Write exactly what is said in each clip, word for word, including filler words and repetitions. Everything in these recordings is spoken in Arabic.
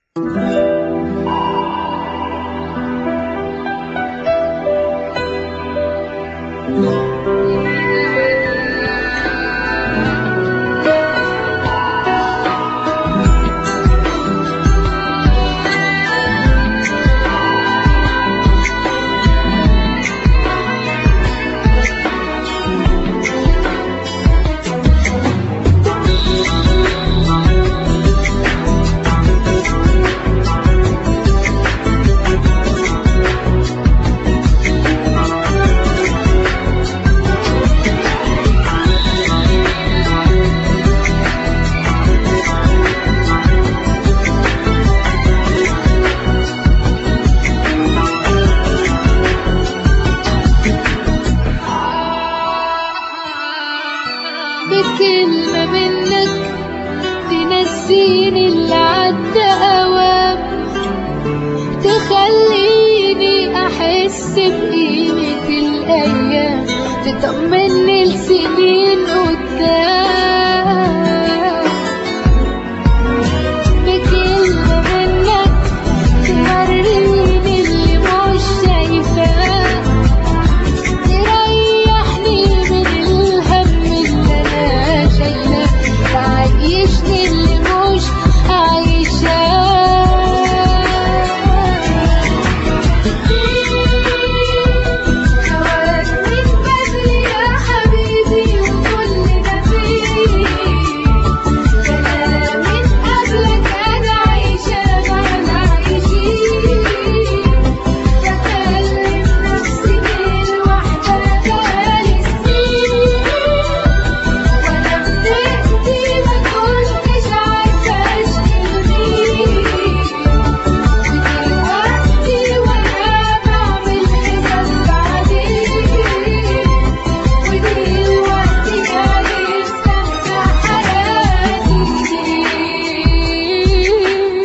بكلمة منك تنسيني اللي عدى أوام، تخليني أحس بقيمة الأيام، تطمني لسنين قدام. بكلمة منك توريني اللي مش شايفاه، تريحني من الهم اللي أنا شايلاه، تعيشني اللي مش عايشاه. هواك من بدري يا حبيبي وكل ده فيه، أنا من قبلك أنا عايشة مع العايشين، بكلم نفسي بالوحدة بقالي سنين، وأنا بدقتي ما كنتش عارفة أشكي لمين، ودلوقتي وأنا بعمل حساب بعدين، ودلوقتي عرفت أمتع حياتي جديد.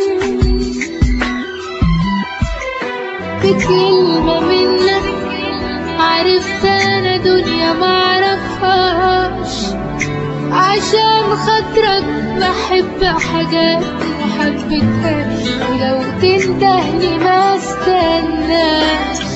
بكلمة منك عرفت أنا دنيا معرفهاش، عشان خاطرك بحب حاجات ما حبيتهاش، ولو تندهني ما استناش.